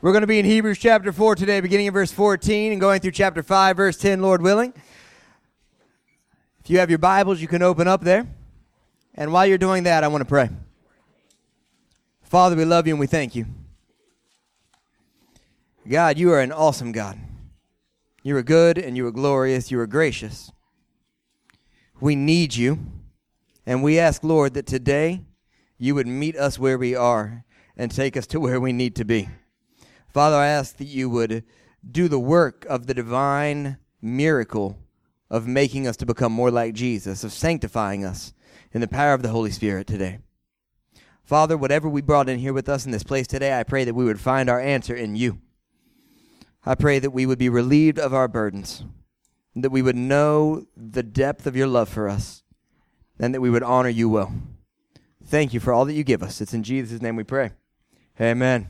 We're going to be in Hebrews chapter 4 today, beginning in verse 14 and going through chapter 5, verse 10, Lord willing. If you have your Bibles, you can open up there. And while you're doing that, I want to pray. Father, we love you and we thank you. God, you are an awesome God. You are good and you are glorious. You are gracious. We need you. And we ask, Lord, that today you would meet us where we are and take us to where we need to be. Father, I ask that you would do the work of the divine miracle of making us to become more like Jesus, of sanctifying us in the power of the Holy Spirit today. Father, whatever we brought in here with us in this place today, I pray that we would find our answer in you. I pray that we would be relieved of our burdens, that we would know the depth of your love for us, and that we would honor you well. Thank you for all that you give us. It's in Jesus' name we pray. Amen.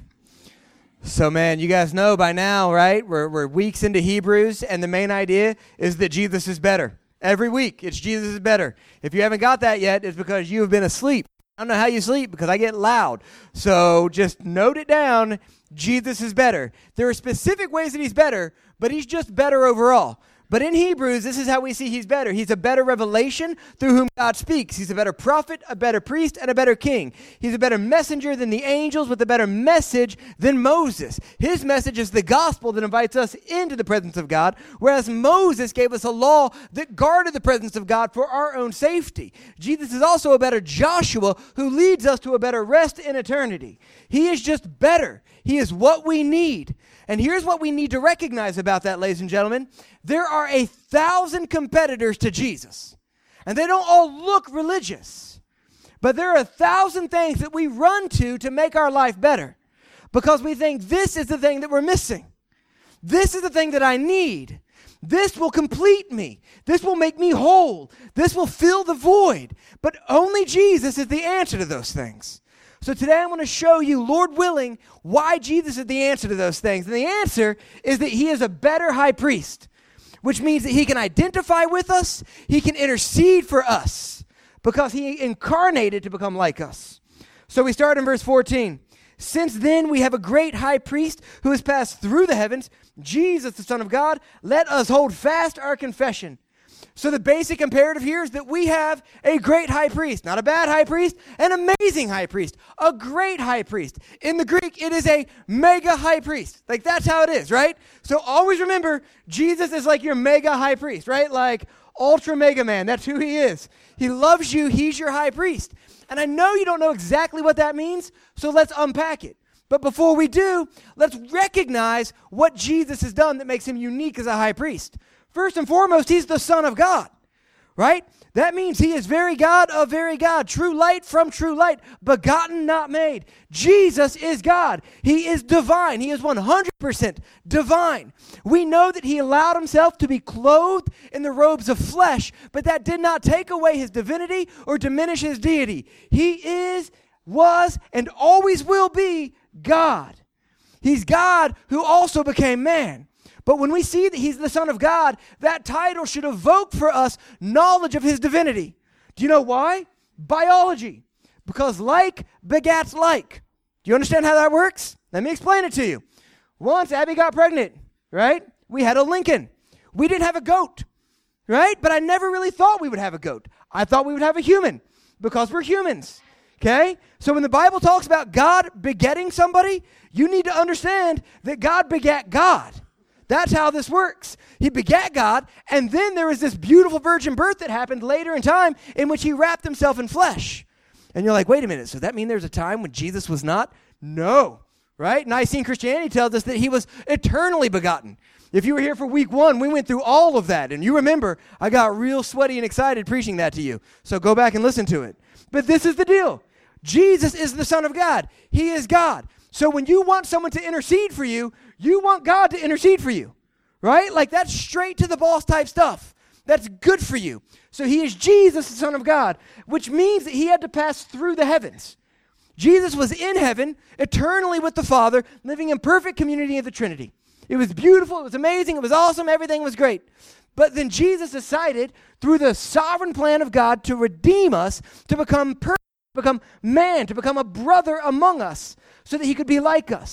So, man, you guys know by now, right? We're weeks into Hebrews, and the main idea is that Jesus is better. Every week, it's Jesus is better. If you haven't got that yet, it's because you have been asleep. I don't know how you sleep because I get loud. So just note it down. Jesus is better. There are specific ways that he's better, but he's just better overall. But in Hebrews, this is how we see he's better. He's a better revelation through whom God speaks. He's a better prophet, a better priest, and a better king. He's a better messenger than the angels with a better message than Moses. His message is the gospel that invites us into the presence of God, whereas Moses gave us a law that guarded the presence of God for our own safety. Jesus is also a better Joshua who leads us to a better rest in eternity. He is just better. He is what we need. And here's what we need to recognize about that, ladies and gentlemen. There are 1,000 competitors to Jesus. And they don't all look religious. But there are 1,000 things that we run to make our life better. Because we think this is the thing that we're missing. This is the thing that I need. This will complete me. This will make me whole. This will fill the void. But only Jesus is the answer to those things. So today I'm going to show you, Lord willing, why Jesus is the answer to those things. And the answer is that he is a better high priest, which means that he can identify with us, he can intercede for us, because he incarnated to become like us. So we start in verse 14. Since then we have a great high priest who has passed through the heavens, Jesus, the Son of God. Let us hold fast our confession. So the basic imperative here is that we have a great high priest, not a bad high priest, an amazing high priest, a great high priest. In the Greek, it is a mega high priest. Like, that's how it is, right? So always remember, Jesus is like your mega high priest, right? Like ultra mega man, that's who he is. He loves you, he's your high priest. And I know you don't know exactly what that means, so let's unpack it. But before we do, let's recognize what Jesus has done that makes him unique as a high priest. First and foremost, he's the Son of God, right? That means he is very God of very God, true light from true light, begotten, not made. Jesus is God. He is divine. He is 100% divine. We know that he allowed himself to be clothed in the robes of flesh, but that did not take away his divinity or diminish his deity. He is, was, and always will be God. He's God who also became man. But when we see that he's the Son of God, that title should evoke for us knowledge of his divinity. Do you know why? Biology. Because like begats like. Do you understand how that works? Let me explain it to you. Once Abby got pregnant, right? We had a Lincoln. We didn't have a goat, right? But I never really thought we would have a goat. I thought we would have a human because we're humans, okay? So when the Bible talks about God begetting somebody, you need to understand that God begat God. That's how this works. He begat God, and then there was this beautiful virgin birth that happened later in time in which he wrapped himself in flesh. And you're like, wait a minute, so that mean there's a time when Jesus was not? No, right? Nicene Christianity tells us that he was eternally begotten. If you were here for week 1, we went through all of that, and you remember, I got real sweaty and excited preaching that to you. So go back and listen to it. But this is the deal. Jesus is the Son of God. He is God. So when you want someone to intercede for you, you want God to intercede for you, right? Like, that's straight to the boss type stuff. That's good for you. So he is Jesus, the Son of God, which means that he had to pass through the heavens. Jesus was in heaven, eternally with the Father, living in perfect community of the Trinity. It was beautiful, it was amazing, it was awesome, everything was great. But then Jesus decided, through the sovereign plan of God, to redeem us, to become perfect, to become man, to become a brother among us, so that he could be like us.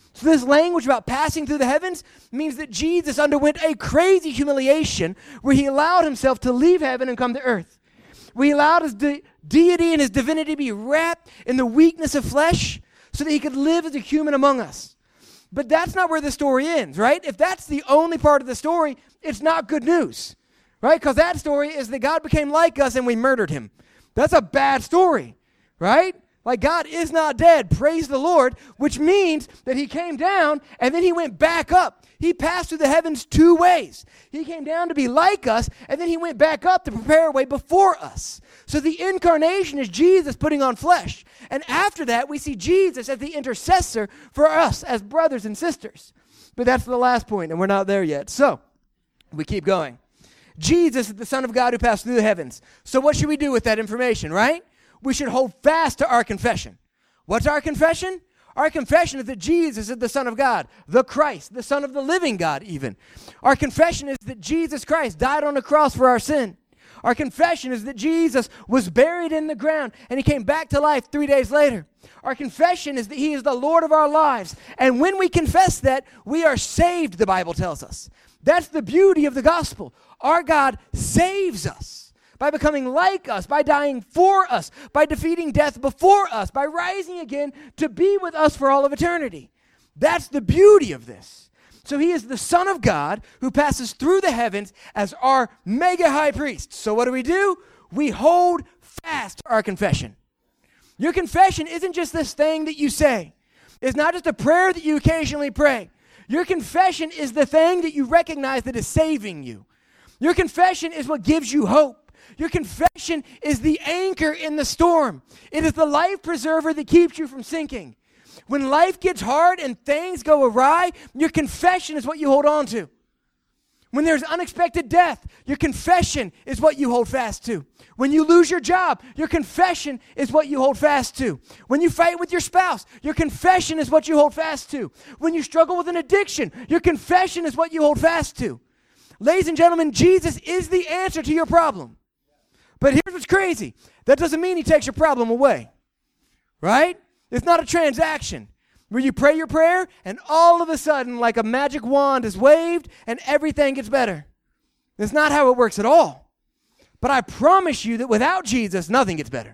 So this language about passing through the heavens means that Jesus underwent a crazy humiliation where he allowed himself to leave heaven and come to earth. Where he allowed his deity and his divinity to be wrapped in the weakness of flesh so that he could live as a human among us. But that's not where the story ends, right? If that's the only part of the story, it's not good news, right? Because that story is that God became like us and we murdered him. That's a bad story, right? Like, God is not dead, praise the Lord, which means that he came down and then he went back up. He passed through the heavens two ways. He came down to be like us, and then he went back up to prepare a way before us. So the incarnation is Jesus putting on flesh. And after that, we see Jesus as the intercessor for us as brothers and sisters. But that's the last point, and we're not there yet. So we keep going. Jesus is the Son of God who passed through the heavens. So what should we do with that information, right? We should hold fast to our confession. What's our confession? Our confession is that Jesus is the Son of God, the Christ, the Son of the living God even. Our confession is that Jesus Christ died on the cross for our sin. Our confession is that Jesus was buried in the ground and he came back to life 3 days later. Our confession is that he is the Lord of our lives. And when we confess that, we are saved, the Bible tells us. That's the beauty of the gospel. Our God saves us by becoming like us, by dying for us, by defeating death before us, by rising again to be with us for all of eternity. That's the beauty of this. So he is the Son of God who passes through the heavens as our mega high priest. So what do? We hold fast to our confession. Your confession isn't just this thing that you say. It's not just a prayer that you occasionally pray. Your confession is the thing that you recognize that is saving you. Your confession is what gives you hope. Your confession is the anchor in the storm. It is the life preserver that keeps you from sinking. When life gets hard and things go awry, your confession is what you hold on to. When there's unexpected death, your confession is what you hold fast to. When you lose your job, your confession is what you hold fast to. When you fight with your spouse, your confession is what you hold fast to. When you struggle with an addiction, your confession is what you hold fast to. Ladies and gentlemen, Jesus is the answer to your problem. But here's what's crazy. That doesn't mean he takes your problem away, right? It's not a transaction where you pray your prayer and all of a sudden, like a magic wand is waved and everything gets better. That's not how it works at all. But I promise you that without Jesus, nothing gets better.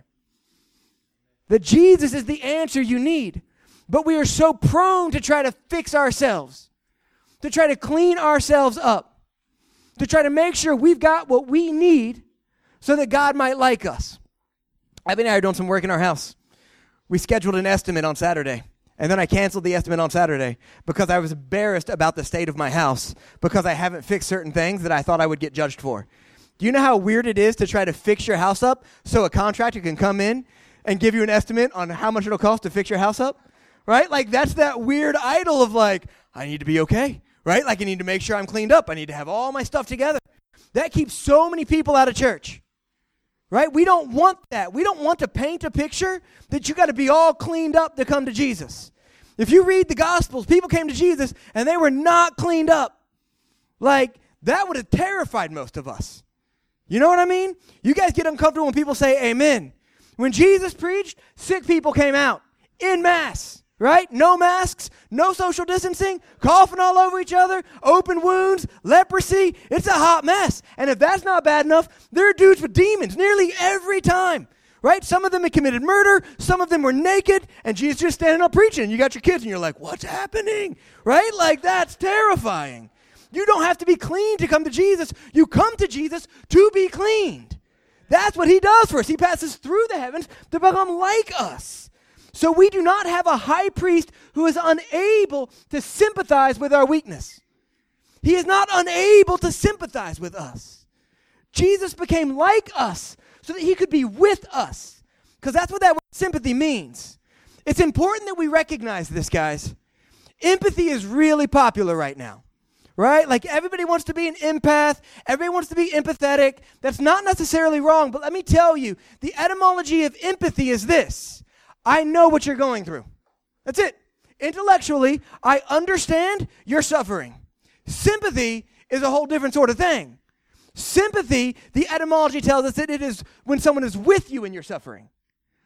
That Jesus is the answer you need. But we are so prone to try to fix ourselves, to try to clean ourselves up, to try to make sure we've got what we need so that God might like us. Abby and I are doing some work in our house. We scheduled an estimate on Saturday, and then I canceled the estimate on Saturday because I was embarrassed about the state of my house because I haven't fixed certain things that I thought I would get judged for. Do you know how weird it is to try to fix your house up so a contractor can come in and give you an estimate on how much it'll cost to fix your house up? Right? Like, that's that weird idol of like, I need to be okay, right? Like, I need to make sure I'm cleaned up. I need to have all my stuff together. That keeps so many people out of church. Right? We don't want that. We don't want to paint a picture that you got to be all cleaned up to come to Jesus. If you read the Gospels, people came to Jesus and they were not cleaned up. Like, that would have terrified most of us. You know what I mean? You guys get uncomfortable when people say amen. When Jesus preached, sick people came out en masse. Right? No masks, no social distancing, coughing all over each other, open wounds, leprosy. It's a hot mess. And if that's not bad enough, there are dudes with demons nearly every time. Right? Some of them had committed murder. Some of them were naked. And Jesus just standing up preaching. You got your kids and you're like, what's happening? Right? Like, that's terrifying. You don't have to be clean to come to Jesus. You come to Jesus to be cleaned. That's what he does for us. He passes through the heavens to become like us. So we do not have a high priest who is unable to sympathize with our weakness. He is not unable to sympathize with us. Jesus became like us so that he could be with us. Because that's what that word sympathy means. It's important that we recognize this, guys. Empathy is really popular right now. Right? Like, everybody wants to be an empath. Everybody wants to be empathetic. That's not necessarily wrong. But let me tell you, the etymology of empathy is this. I know what you're going through. That's it. Intellectually, I understand your suffering. Sympathy is a whole different sort of thing. Sympathy, the etymology tells us that it is when someone is with you in your suffering.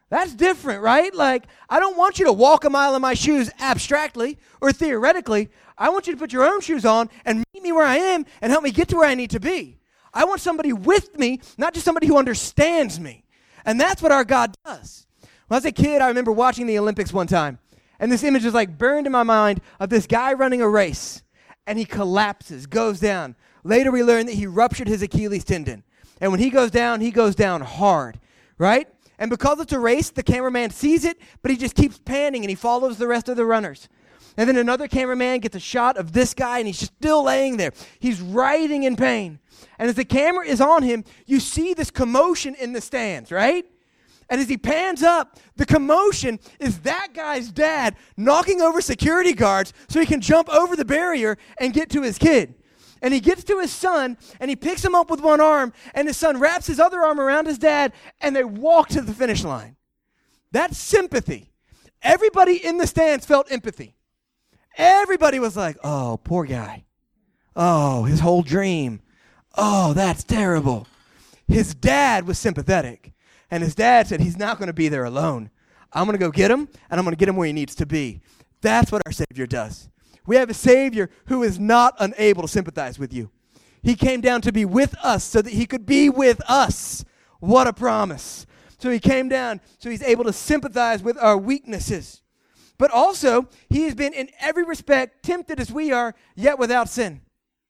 That's different, right? Like, I don't want you to walk a mile in my shoes abstractly or theoretically. I want you to put your own shoes on and meet me where I am and help me get to where I need to be. I want somebody with me, not just somebody who understands me. And that's what our God does. When I was a kid, I remember watching the Olympics one time. And this image is like burned in my mind of this guy running a race. And he collapses, goes down. Later we learn that he ruptured his Achilles tendon. And when he goes down hard, right? And because it's a race, the cameraman sees it, but he just keeps panning and he follows the rest of the runners. And then another cameraman gets a shot of this guy and he's just still laying there. He's writhing in pain. And as the camera is on him, you see this commotion in the stands, right? And as he pans up, the commotion is that guy's dad knocking over security guards so he can jump over the barrier and get to his kid. And he gets to his son, and he picks him up with one arm, and his son wraps his other arm around his dad, and they walk to the finish line. That's sympathy. Everybody in the stands felt empathy. Everybody was like, oh, poor guy. Oh, his whole dream. Oh, that's terrible. His dad was sympathetic, and his dad said he's not going to be there alone. I'm going to go get him, and I'm going to get him where he needs to be. That's what our Savior does. We have a Savior who is not unable to sympathize with you. He came down to be with us so that he could be with us. What a promise. So he came down so he's able to sympathize with our weaknesses. But also, he has been in every respect tempted as we are, yet without sin.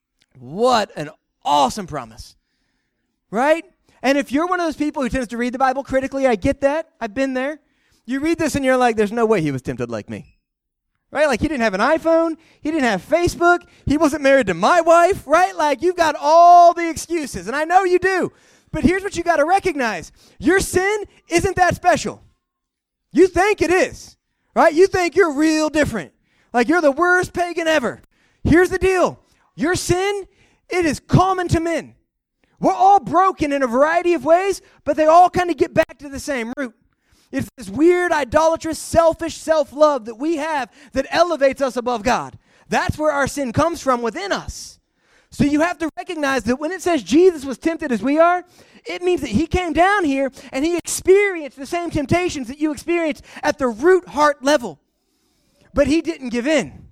What an awesome promise. Right? And if you're one of those people who tends to read the Bible critically, I get that. I've been there. You read this and you're like, there's no way he was tempted like me. Right? Like he didn't have an iPhone. He didn't have Facebook. He wasn't married to my wife. Right? Like you've got all the excuses. And I know you do. But here's what you got to recognize. Your sin isn't that special. You think it is. Right? You think you're real different. Like you're the worst pagan ever. Here's the deal. Your sin, it is common to men. We're all broken in a variety of ways, but they all kind of get back to the same root. It's this weird, idolatrous, selfish self-love that we have that elevates us above God. That's where our sin comes from within us. So you have to recognize that when it says Jesus was tempted as we are, it means that he came down here and he experienced the same temptations that you experienced at the root heart level. But he didn't give in.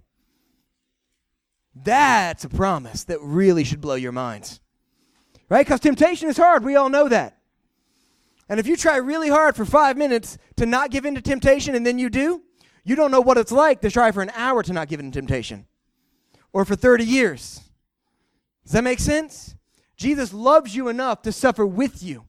That's a promise that really should blow your minds. Right? Because temptation is hard. We all know that. And if you try really hard for 5 minutes to not give in to temptation and then you do, you don't know what it's like to try for an hour to not give in to temptation. Or for 30 years. Does that make sense? Jesus loves you enough to suffer with you.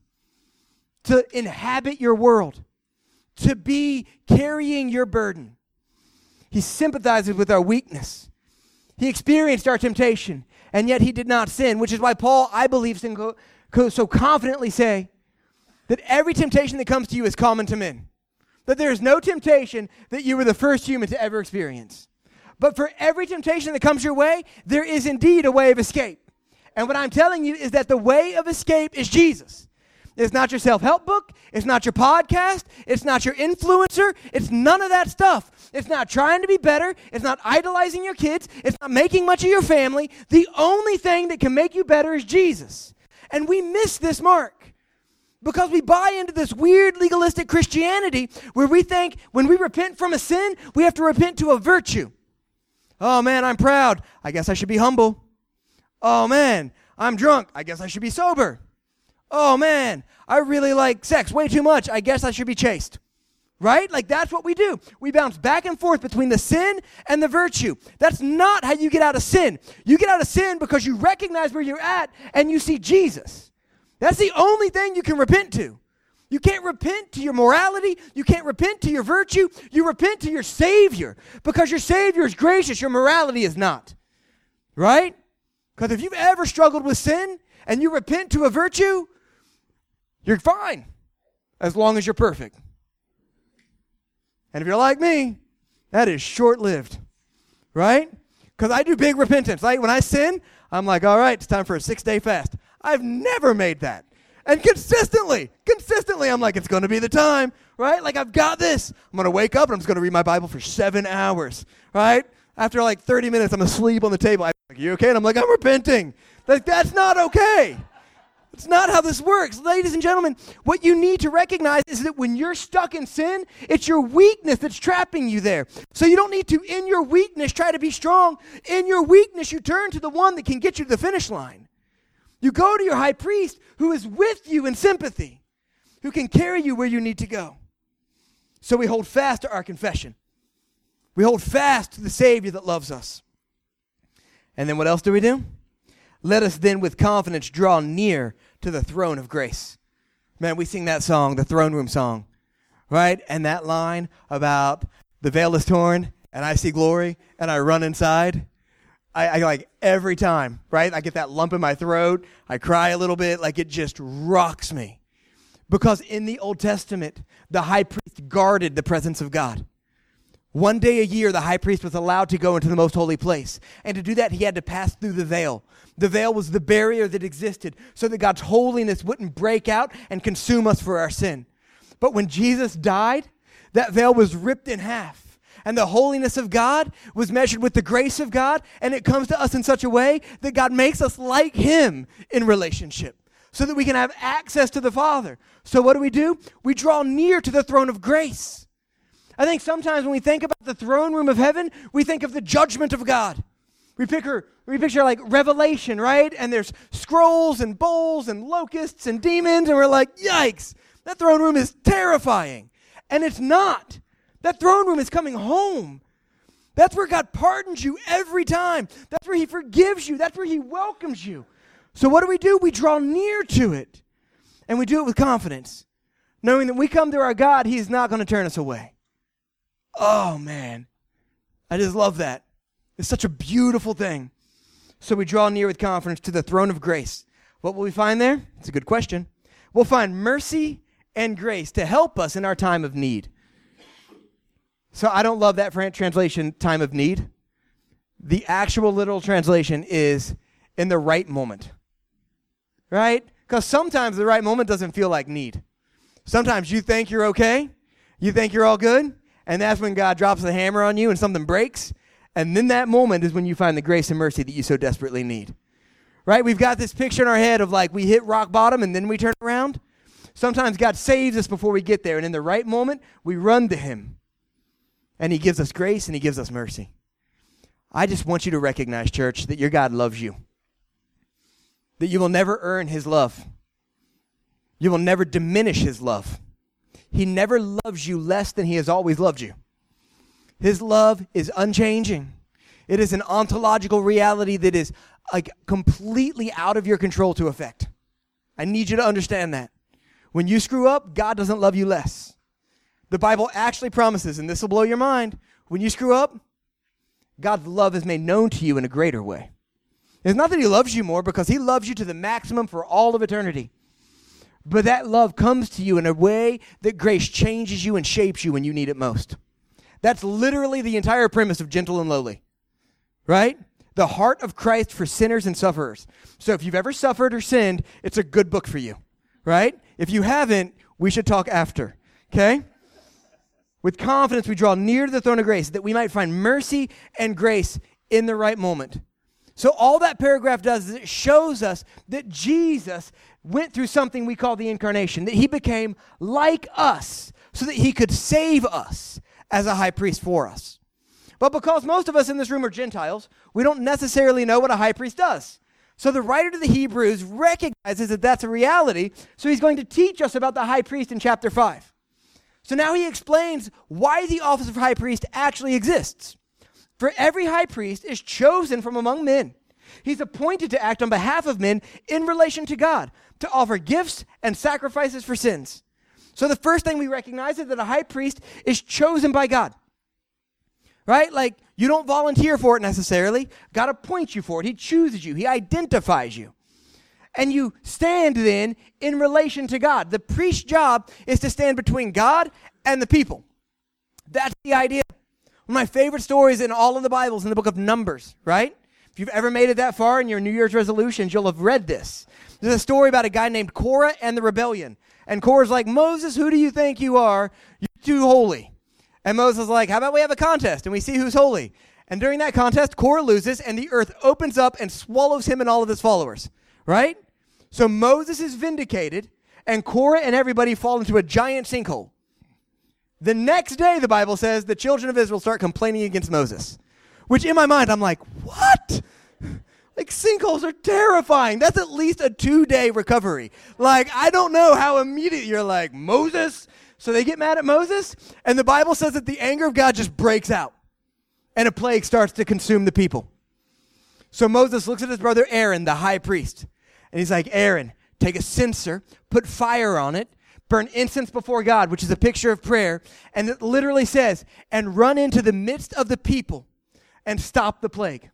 To inhabit your world. To be carrying your burden. He sympathizes with our weakness. He experienced our temptation. And yet he did not sin. Which is why Paul, I believe, can so confidently say that every temptation that comes to you is common to men. That there is no temptation that you were the first human to ever experience. But for every temptation that comes your way, there is indeed a way of escape. And what I'm telling you is that the way of escape is Jesus. It's not your self-help book. It's not your podcast. It's not your influencer. It's none of that stuff. It's not trying to be better. It's not idolizing your kids. It's not making much of your family. The only thing that can make you better is Jesus. And we miss this mark. Because we buy into this weird legalistic Christianity where we think when we repent from a sin, we have to repent to a virtue. Oh man, I'm proud. I guess I should be humble. Oh man, I'm drunk. I guess I should be sober. Oh man, I really like sex way too much. I guess I should be chaste. Right? Like that's what we do. We bounce back and forth between the sin and the virtue. That's not how you get out of sin. You get out of sin because you recognize where you're at and you see Jesus. That's the only thing you can repent to. You can't repent to your morality. You can't repent to your virtue. You repent to your Savior because your Savior is gracious. Your morality is not. Right? Because if you've ever struggled with sin and you repent to a virtue, you're fine as long as you're perfect. And if you're like me, that is short-lived. Right? Because I do big repentance. Like when I sin, I'm like, all right, it's time for a 6-day fast. I've never made that. And consistently, I'm like, it's going to be the time, right? Like, I've got this. I'm going to wake up and I'm just going to read my Bible for 7 hours, right? After like 30 minutes, I'm asleep on the table. I'm like, you okay? And I'm like, I'm repenting. Like, that's not okay. It's not how this works. Ladies and gentlemen, what you need to recognize is that when you're stuck in sin, it's your weakness that's trapping you there. So you don't need to, in your weakness, try to be strong. In your weakness, you turn to the one that can get you to the finish line. You go to your high priest who is with you in sympathy, who can carry you where you need to go. So we hold fast to our confession. We hold fast to the Savior that loves us. And then what else do we do? Let us then with confidence draw near to the throne of grace. Man, we sing that song, the throne room song, right? And that line about the veil is torn and I see glory and I run inside. I like every time, right? I get that lump in my throat. I cry a little bit, like it just rocks me. Because in the Old Testament, the high priest guarded the presence of God. One day a year, the high priest was allowed to go into the most holy place. And to do that, he had to pass through the veil. The veil was the barrier that existed so that God's holiness wouldn't break out and consume us for our sin. But when Jesus died, that veil was ripped in half. And the holiness of God was measured with the grace of God. And it comes to us in such a way that God makes us like him in relationship so that we can have access to the Father. So what do? We draw near to the throne of grace. I think sometimes when we think about the throne room of heaven, we think of the judgment of God. We picture like Revelation, right? And there's scrolls and bowls and locusts and demons, and we're like, yikes, that throne room is terrifying. And it's not. That throne room is coming home. That's where God pardons you every time. That's where he forgives you. That's where he welcomes you. So what do? We draw near to it. And we do it with confidence, knowing that when we come to our God, he's not going to turn us away. Oh, man. I just love that. It's such a beautiful thing. So we draw near with confidence to the throne of grace. What will we find there? It's a good question. We'll find mercy and grace to help us in our time of need. So I don't love that translation, time of need. The actual literal translation is in the right moment. Right? Because sometimes the right moment doesn't feel like need. Sometimes you think you're okay. You think you're all good. And that's when God drops the hammer on you and something breaks. And then that moment is when you find the grace and mercy that you so desperately need. Right? We've got this picture in our head of like we hit rock bottom and then we turn around. Sometimes God saves us before we get there. And in the right moment, we run to him. And he gives us grace and he gives us mercy. I just want you to recognize, church, that your God loves you. That you will never earn his love. You will never diminish his love. He never loves you less than he has always loved you. His love is unchanging. It is an ontological reality that is like completely out of your control to affect. I need you to understand that. When you screw up, God doesn't love you less. The Bible actually promises, and this will blow your mind, when you screw up, God's love is made known to you in a greater way. It's not that he loves you more, because he loves you to the maximum for all of eternity. But that love comes to you in a way that grace changes you and shapes you when you need it most. That's literally the entire premise of Gentle and Lowly, right? The heart of Christ for sinners and sufferers. So if you've ever suffered or sinned, it's a good book for you, right? If you haven't, we should talk after, okay? With confidence, we draw near to the throne of grace that we might find mercy and grace in the right moment. So all that paragraph does is it shows us that Jesus went through something we call the incarnation, that he became like us so that he could save us as a high priest for us. But because most of us in this room are Gentiles, we don't necessarily know what a high priest does. So the writer to the Hebrews recognizes that that's a reality, so he's going to teach us about the high priest in chapter 5. So now he explains why the office of high priest actually exists. For every high priest is chosen from among men. He's appointed to act on behalf of men in relation to God, to offer gifts and sacrifices for sins. So the first thing we recognize is that a high priest is chosen by God. Right? Like, you don't volunteer for it necessarily. God appoints you for it. He chooses you. He identifies you. And you stand then in relation to God. The priest's job is to stand between God and the people. That's the idea. One of my favorite stories in all of the Bibles in the book of Numbers, right? If you've ever made it that far in your New Year's resolutions, you'll have read this. There's a story about a guy named Korah and the rebellion. And Korah's like, Moses, who do you think you are? You're too holy. And Moses is like, how about we have a contest and we see who's holy? And during that contest, Korah loses and the earth opens up and swallows him and all of his followers, right? So Moses is vindicated, and Korah and everybody fall into a giant sinkhole. The next day, the Bible says, the children of Israel start complaining against Moses, which in my mind, I'm like, what? Like, sinkholes are terrifying. That's at least a 2-day recovery. Like, I don't know how immediate you're like, Moses? So they get mad at Moses, and the Bible says that the anger of God just breaks out, and a plague starts to consume the people. So Moses looks at his brother Aaron, the high priest, and he's like, Aaron, take a censer, put fire on it, burn incense before God, which is a picture of prayer, and it literally says, and run into the midst of the people and stop the plague.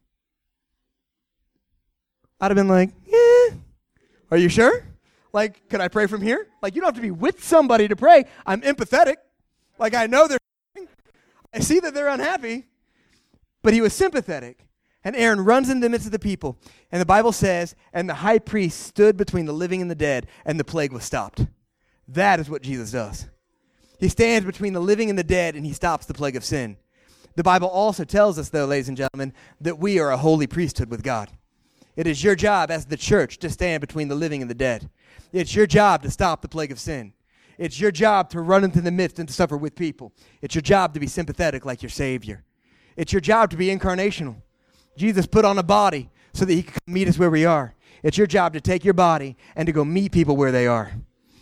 I'd have been like, are you sure? Like, could I pray from here? Like, you don't have to be with somebody to pray. I'm empathetic. Like, I know I see that they're unhappy, but he was sympathetic. And Aaron runs into the midst of the people. And the Bible says, and the high priest stood between the living and the dead, and the plague was stopped. That is what Jesus does. He stands between the living and the dead, and he stops the plague of sin. The Bible also tells us, though, ladies and gentlemen, that we are a holy priesthood with God. It is your job as the church to stand between the living and the dead. It's your job to stop the plague of sin. It's your job to run into the midst and to suffer with people. It's your job to be sympathetic like your Savior. It's your job to be incarnational. Jesus put on a body so that he could meet us where we are. It's your job to take your body and to go meet people where they are.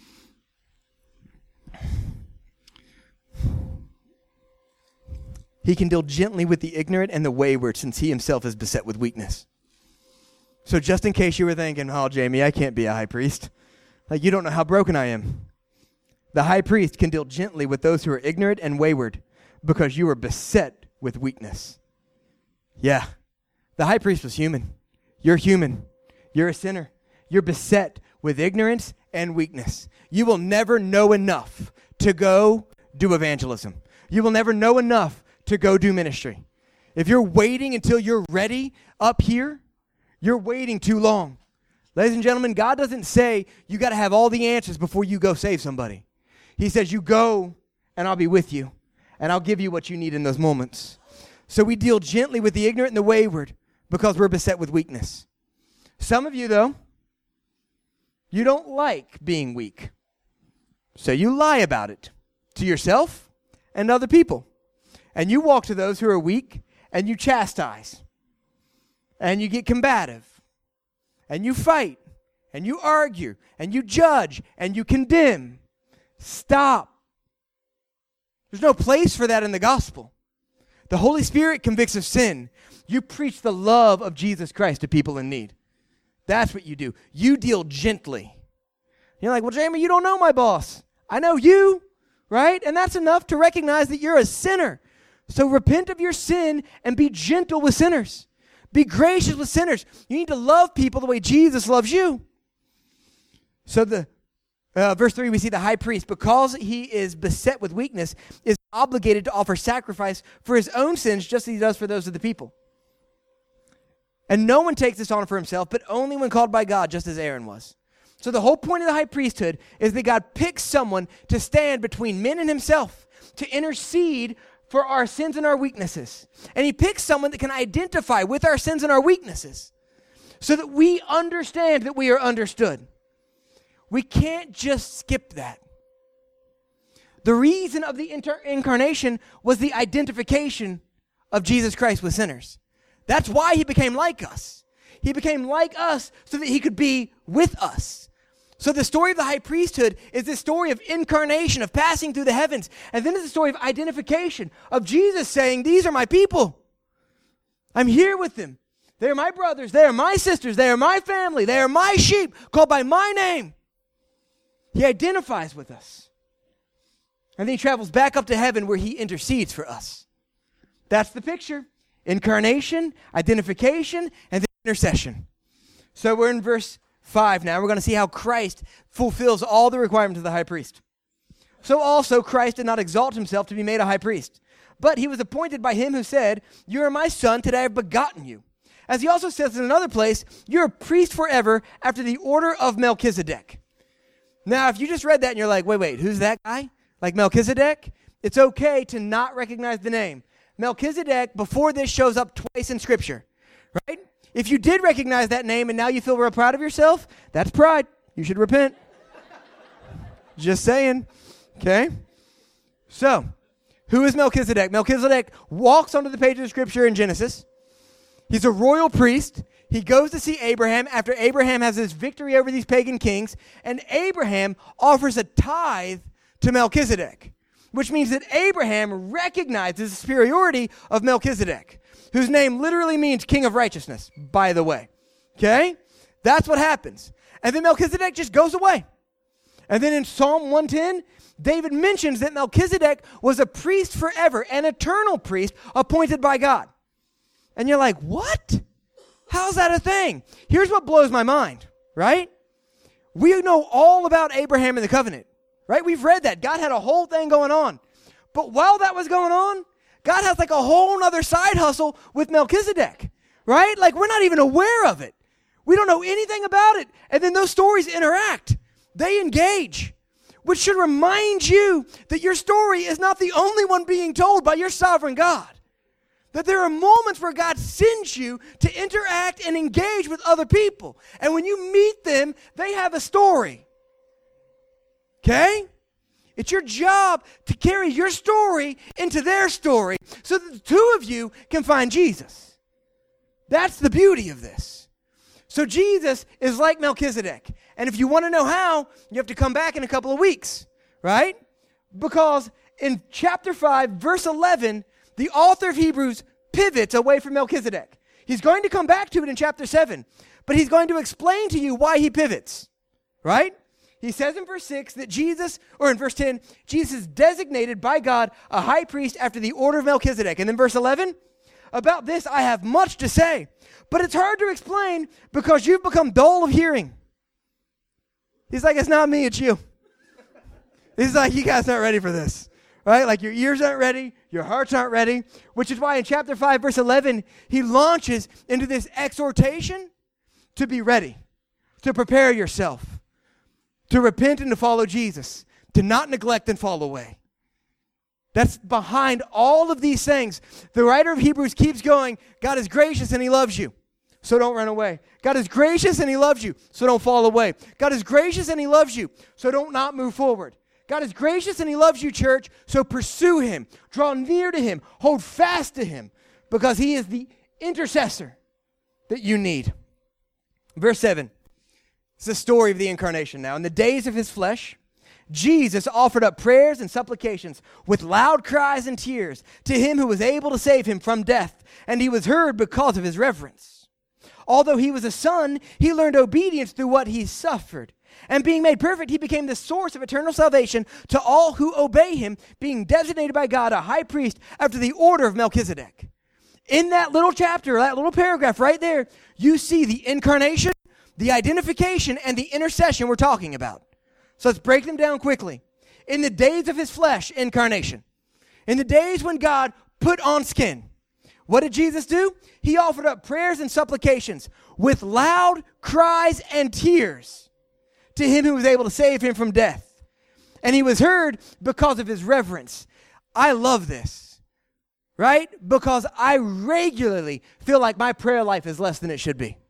He can deal gently with the ignorant and the wayward, since he himself is beset with weakness. So just in case you were thinking, oh, Jamie, I can't be a high priest. Like, you don't know how broken I am. The high priest can deal gently with those who are ignorant and wayward because you are beset with weakness. Yeah. The high priest was human. You're human. You're a sinner. You're beset with ignorance and weakness. You will never know enough to go do evangelism. You will never know enough to go do ministry. If you're waiting until you're ready up here, you're waiting too long. Ladies and gentlemen, God doesn't say you got to have all the answers before you go save somebody. He says you go and I'll be with you and I'll give you what you need in those moments. So we deal gently with the ignorant and the wayward because we're beset with weakness. Some of you, though, you don't like being weak. So you lie about it to yourself and other people. And you walk to those who are weak and you chastise. And you get combative. And you fight. And you argue. And you judge. And you condemn. Stop. There's no place for that in the gospel. The Holy Spirit convicts of sin. You preach the love of Jesus Christ to people in need. That's what you do. You deal gently. You're like, well, Jamie, you don't know my boss. I know you, right? And that's enough to recognize that you're a sinner. So repent of your sin and be gentle with sinners. Be gracious with sinners. You need to love people the way Jesus loves you. So verse 3, we see the high priest, because he is beset with weakness, is obligated to offer sacrifice for his own sins just as he does for those of the people. And no one takes this honor for himself, but only when called by God, just as Aaron was. So the whole point of the high priesthood is that God picks someone to stand between men and himself, to intercede for our sins and our weaknesses. And he picks someone that can identify with our sins and our weaknesses so that we understand that we are understood. We can't just skip that. The reason of the incarnation was the identification of Jesus Christ with sinners. That's why he became like us. He became like us so that he could be with us. So the story of the high priesthood is this story of incarnation, of passing through the heavens. And then it's the story of identification, of Jesus saying, these are my people. I'm here with them. They are my brothers. They are my sisters. They are my family. They are my sheep, called by my name. He identifies with us. And then he travels back up to heaven where he intercedes for us. That's the picture. Incarnation, identification, and then intercession. So we're in verse 5 now. We're going to see how Christ fulfills all the requirements of the high priest. So also Christ did not exalt himself to be made a high priest, but he was appointed by him who said, you are my son, today I have begotten you. As he also says in another place, you're a priest forever after the order of Melchizedek. Now, if you just read that and you're like, wait, who's that guy? Like Melchizedek? It's okay to not recognize the name. Melchizedek, before this, shows up twice in Scripture, right? If you did recognize that name and now you feel real proud of yourself, that's pride. You should repent. Just saying. Okay? So, who is Melchizedek? Melchizedek walks onto the page of the scripture in Genesis. He's a royal priest. He goes to see Abraham after Abraham has his victory over these pagan kings, and Abraham offers a tithe to Melchizedek, which means that Abraham recognizes the superiority of Melchizedek, whose name literally means king of righteousness, by the way. Okay? That's what happens. And then Melchizedek just goes away. And then in Psalm 110, David mentions that Melchizedek was a priest forever, an eternal priest appointed by God. And you're like, what? How's that a thing? Here's what blows my mind, right? We know all about Abraham and the covenant, right? We've read that. God had a whole thing going on. But while that was going on, God has like a whole nother side hustle with Melchizedek, right? Like we're not even aware of it. We don't know anything about it. And then those stories interact. They engage, which should remind you that your story is not the only one being told by your sovereign God. That there are moments where God sends you to interact and engage with other people. And when you meet them, they have a story. Okay? It's your job to carry your story into their story so that the two of you can find Jesus. That's the beauty of this. So Jesus is like Melchizedek. And if you want to know how, you have to come back in a couple of weeks, right? Because in chapter 5, verse 11, the author of Hebrews pivots away from Melchizedek. He's going to come back to it in chapter 7, but he's going to explain to you why he pivots, right? He says in verse 6 that Jesus, or in verse 10, Jesus is designated by God a high priest after the order of Melchizedek. And then verse 11, about this I have much to say, but it's hard to explain because you've become dull of hearing. He's like, it's not me, it's you. He's like, you guys aren't ready for this, right? Like your ears aren't ready, your hearts aren't ready, which is why in chapter 5, verse 11, he launches into this exhortation to be ready, to prepare yourself, to repent and to follow Jesus, to not neglect and fall away. That's behind all of these things. The writer of Hebrews keeps going, God is gracious and he loves you, so don't run away. God is gracious and he loves you, so don't fall away. God is gracious and he loves you, so don't not move forward. God is gracious and he loves you, church, so pursue him, draw near to him, hold fast to him, because he is the intercessor that you need. Verse 7, it's the story of the incarnation now. In the days of his flesh, Jesus offered up prayers and supplications with loud cries and tears to him who was able to save him from death, and he was heard because of his reverence. Although he was a son, he learned obedience through what he suffered. And being made perfect, he became the source of eternal salvation to all who obey him, being designated by God a high priest after the order of Melchizedek. In that little chapter, that little paragraph right there, you see the incarnation, the identification, and the intercession we're talking about. So let's break them down quickly. In the days of his flesh, incarnation. In the days when God put on skin, what did Jesus do? He offered up prayers and supplications with loud cries and tears to him who was able to save him from death. And he was heard because of his reverence. I love this, right? Because I regularly feel like my prayer life is less than it should be,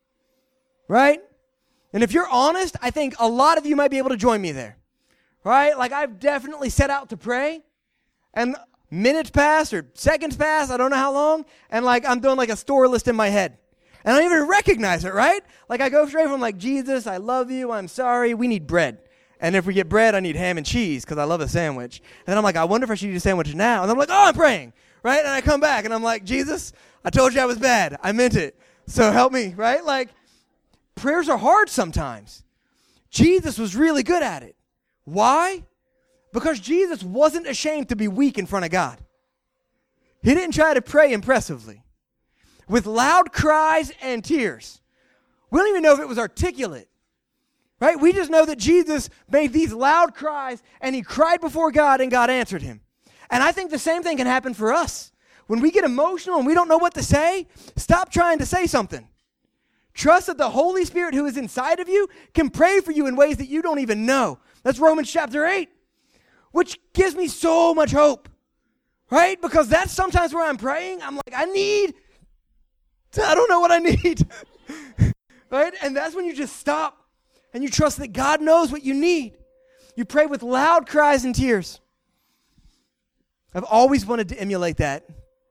right? And if you're honest, I think a lot of you might be able to join me there, right? Like I've definitely set out to pray, and minutes pass or seconds pass, I don't know how long, and like I'm doing like a store list in my head. And I don't even recognize it, right? Like I go straight from like, Jesus, I love you, I'm sorry, we need bread. And if we get bread, I need ham and cheese because I love a sandwich. And then I'm like, I wonder if I should eat a sandwich now. And I'm like, oh, I'm praying, right? And I come back and I'm like, Jesus, I told you I was bad. I meant it. So help me, right? Like prayers are hard sometimes. Jesus was really good at it. Why? Because Jesus wasn't ashamed to be weak in front of God. He didn't try to pray impressively. With loud cries and tears. We don't even know if it was articulate, right? We just know that Jesus made these loud cries and he cried before God and God answered him. And I think the same thing can happen for us. When we get emotional and we don't know what to say, stop trying to say something. Trust that the Holy Spirit who is inside of you can pray for you in ways that you don't even know. That's Romans chapter 8, which gives me so much hope, right? Because that's sometimes where I'm praying. I'm like, I need I don't know what I need. Right? And that's when you just stop and you trust that God knows what you need. You pray with loud cries and tears. I've always wanted to emulate that.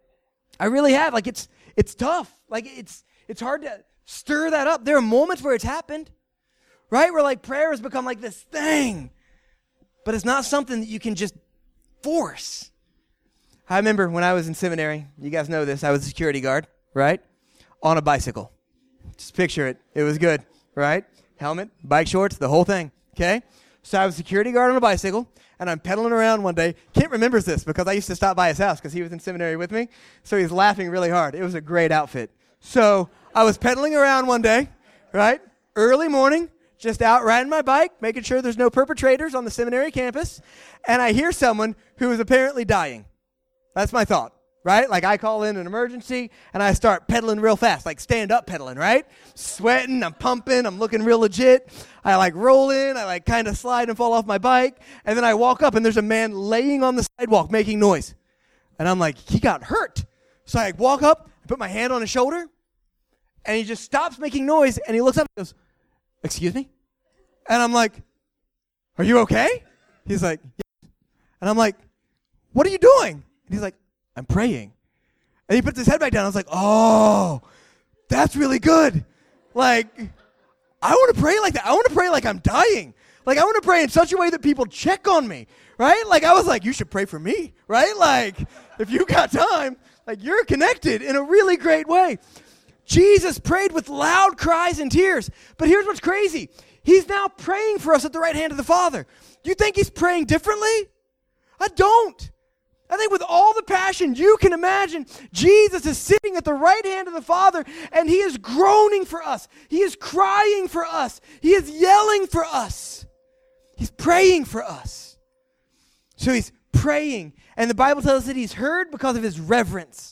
I really have. Like it's tough. Like it's hard to stir that up. There are moments where it's happened, right? Where like prayer has become like this thing, but it's not something that you can just force. I remember when I was in seminary, you guys know this, I was a security guard, right? On a bicycle. Just picture it. It was good, right? Helmet, bike shorts, the whole thing, okay? So I was a security guard on a bicycle, and I'm pedaling around one day. Kent remembers this because I used to stop by his house because he was in seminary with me. So he's laughing really hard. It was a great outfit. So I was pedaling around one day, right? Early morning, just out riding my bike, making sure there's no perpetrators on the seminary campus. And I hear someone who is apparently dying. That's my thought, right? Like I call in an emergency and I start pedaling real fast, like stand up pedaling, right? Sweating, I'm pumping, I'm looking real legit. I like roll in, I like kind of slide and fall off my bike. And then I walk up and there's a man laying on the sidewalk making noise. And I'm like, he got hurt. So I walk up, I put my hand on his shoulder, and he just stops making noise and he looks up and goes, "Excuse me?" And I'm like, "Are you okay?" He's like, "Yeah." And I'm like, "What are you doing?" And he's like, "I'm praying." And he puts his head back down. I was like, "Oh, that's really good." Like, I want to pray like that. I want to pray like I'm dying. Like, I want to pray in such a way that people check on me, right? Like, I was like, you should pray for me, right? Like, if you got time, like, you're connected in a really great way. Jesus prayed with loud cries and tears. But here's what's crazy. He's now praying for us at the right hand of the Father. Do you think he's praying differently? I don't. I think with all the passion you can imagine, Jesus is sitting at the right hand of the Father, and he is groaning for us. He is crying for us. He is yelling for us. He's praying for us. So he's praying, and the Bible tells us that he's heard because of his reverence.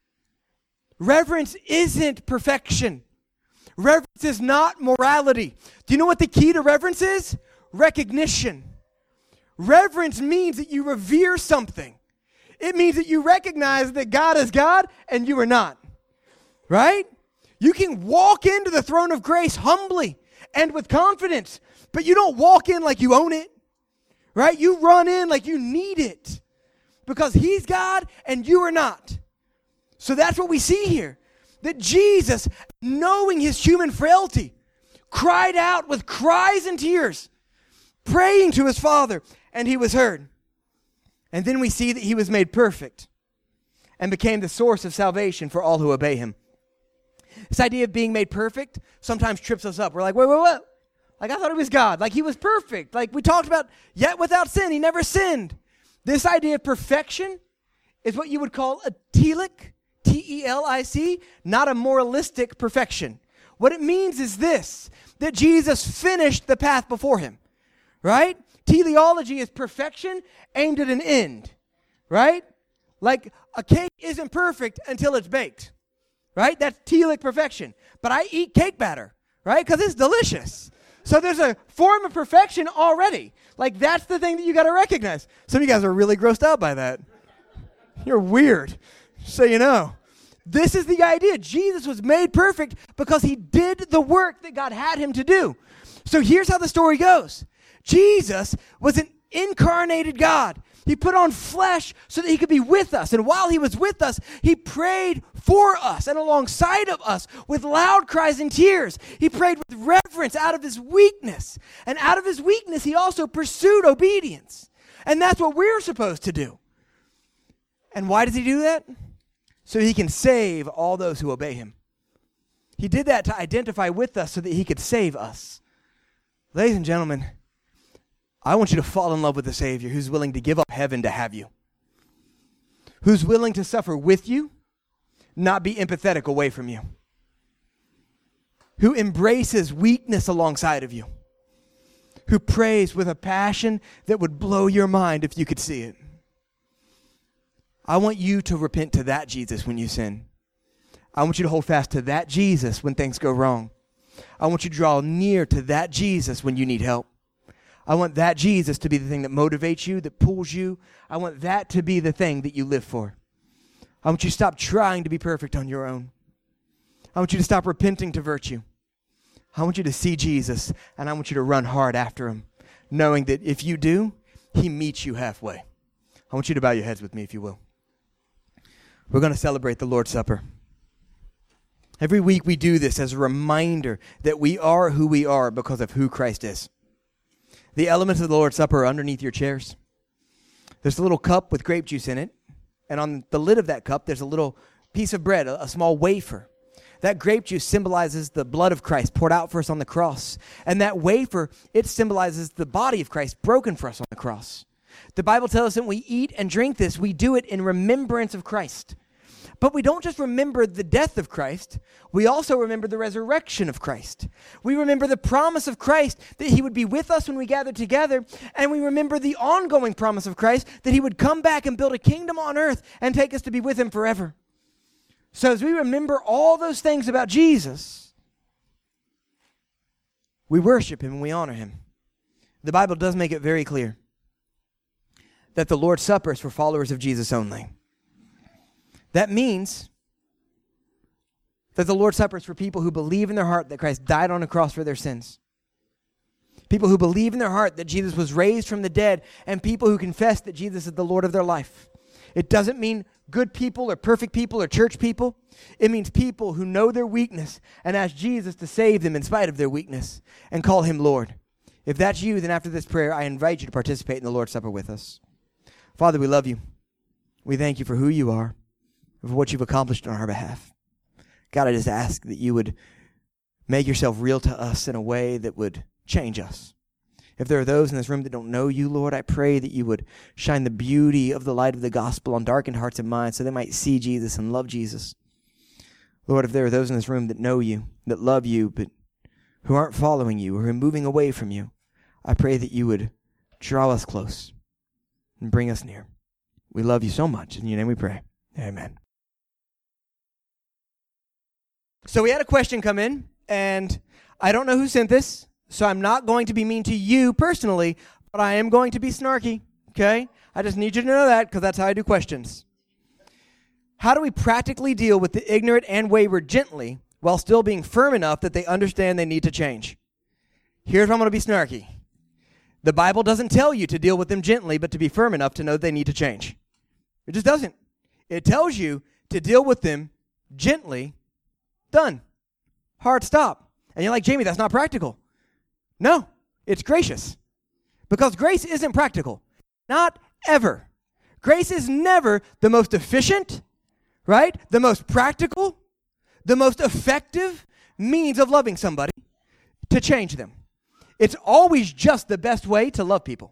Reverence isn't perfection. Reverence is not morality. Do you know what the key to reverence is? Recognition. Reverence means that you revere something. It means that you recognize that God is God and you are not. Right? You can walk into the throne of grace humbly and with confidence, but you don't walk in like you own it. Right? You run in like you need it because he's God and you are not. So that's what we see here. That Jesus, knowing his human frailty, cried out with cries and tears, praying to his Father, and he was heard. And then we see that he was made perfect and became the source of salvation for all who obey him. This idea of being made perfect sometimes trips us up. We're like, wait. Like, I thought he was God. Like, he was perfect. Like, we talked about, yet without sin, he never sinned. This idea of perfection is what you would call a telic, T-E-L-I-C, not a moralistic perfection. What it means is this, that Jesus finished the path before him, right? Teleology is perfection aimed at an end, right? Like a cake isn't perfect until it's baked, right? That's telic perfection. But I eat cake batter, right? Because it's delicious. So there's a form of perfection already. Like that's the thing that you got to recognize. Some of you guys are really grossed out by that. You're weird. So you know. This is the idea. Jesus was made perfect because he did the work that God had him to do. So here's how the story goes. Jesus was an incarnated God. He put on flesh so that he could be with us. And while he was with us, he prayed for us and alongside of us with loud cries and tears. He prayed with reverence out of his weakness. And out of his weakness, he also pursued obedience. And that's what we're supposed to do. And why does he do that? So he can save all those who obey him. He did that to identify with us so that he could save us. Ladies and gentlemen, I want you to fall in love with a Savior who's willing to give up heaven to have you. Who's willing to suffer with you, not be empathetic away from you. Who embraces weakness alongside of you. Who prays with a passion that would blow your mind if you could see it. I want you to repent to that Jesus when you sin. I want you to hold fast to that Jesus when things go wrong. I want you to draw near to that Jesus when you need help. I want that Jesus to be the thing that motivates you, that pulls you. I want that to be the thing that you live for. I want you to stop trying to be perfect on your own. I want you to stop repenting to virtue. I want you to see Jesus, and I want you to run hard after him, knowing that if you do, he meets you halfway. I want you to bow your heads with me, if you will. We're going to celebrate the Lord's Supper. Every week we do this as a reminder that we are who we are because of who Christ is. The elements of the Lord's Supper are underneath your chairs. There's a little cup with grape juice in it, and on the lid of that cup there's a little piece of bread, a small wafer. That grape juice symbolizes the blood of Christ poured out for us on the cross. And that wafer, it symbolizes the body of Christ broken for us on the cross. The Bible tells us that when we eat and drink this, we do it in remembrance of Christ. But we don't just remember the death of Christ, we also remember the resurrection of Christ. We remember the promise of Christ that he would be with us when we gather together, and we remember the ongoing promise of Christ that he would come back and build a kingdom on earth and take us to be with him forever. So as we remember all those things about Jesus, we worship him and we honor him. The Bible does make it very clear that the Lord's Supper is for followers of Jesus only. That means that the Lord's Supper is for people who believe in their heart that Christ died on a cross for their sins. People who believe in their heart that Jesus was raised from the dead, and people who confess that Jesus is the Lord of their life. It doesn't mean good people or perfect people or church people. It means people who know their weakness and ask Jesus to save them in spite of their weakness and call him Lord. If that's you, then after this prayer, I invite you to participate in the Lord's Supper with us. Father, we love you. We thank you for who you are, for what you've accomplished on our behalf. God, I just ask that you would make yourself real to us in a way that would change us. If there are those in this room that don't know you, Lord, I pray that you would shine the beauty of the light of the gospel on darkened hearts and minds so they might see Jesus and love Jesus. Lord, if there are those in this room that know you, that love you, but who aren't following you or who are moving away from you, I pray that you would draw us close and bring us near. We love you so much. In your name we pray. Amen. So we had a question come in, and I don't know who sent this, so I'm not going to be mean to you personally, but I am going to be snarky, okay? I just need you to know that because that's how I do questions. How do we practically deal with the ignorant and wayward gently while still being firm enough that they understand they need to change? Here's where I'm going to be snarky. The Bible doesn't tell you to deal with them gently, but to be firm enough to know they need to change. It just doesn't. It tells you to deal with them gently. Done. Hard stop. And you're like, Jamie, that's not practical. No, it's gracious. Because grace isn't practical. Not ever. Grace is never the most efficient, right? The most practical, the most effective means of loving somebody to change them. It's always just the best way to love people.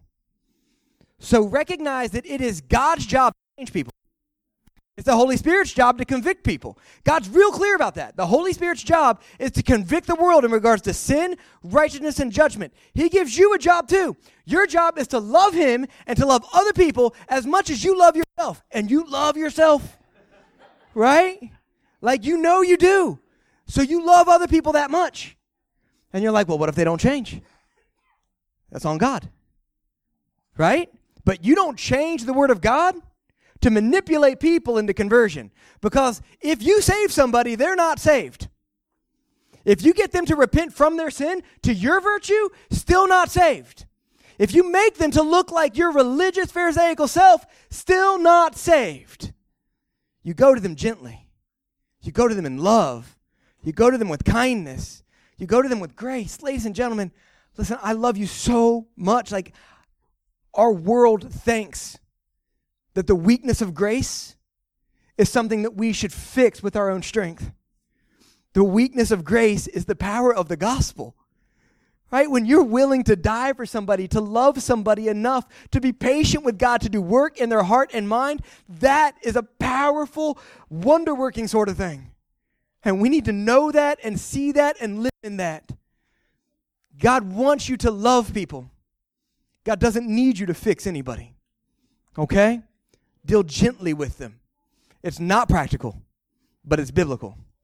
So recognize that it is God's job to change people. It's the Holy Spirit's job to convict people. God's real clear about that. The Holy Spirit's job is to convict the world in regards to sin, righteousness, and judgment. He gives you a job too. Your job is to love him and to love other people as much as you love yourself. And you love yourself, right? Like you know you do. So you love other people that much. And you're like, well, what if they don't change? That's on God, right? But you don't change the Word of God to manipulate people into conversion. Because if you save somebody, they're not saved. If you get them to repent from their sin to your virtue, still not saved. If you make them to look like your religious Pharisaical self, still not saved. You go to them gently. You go to them in love. You go to them with kindness. You go to them with grace. Ladies and gentlemen, listen, I love you so much. Like, our world thinks that the weakness of grace is something that we should fix with our own strength. The weakness of grace is the power of the gospel, right? When you're willing to die for somebody, to love somebody enough, to be patient with God, to do work in their heart and mind, that is a powerful, wonder-working sort of thing. And we need to know that and see that and live in that. God wants you to love people. God doesn't need you to fix anybody, okay? Deal gently with them. It's not practical, but it's biblical.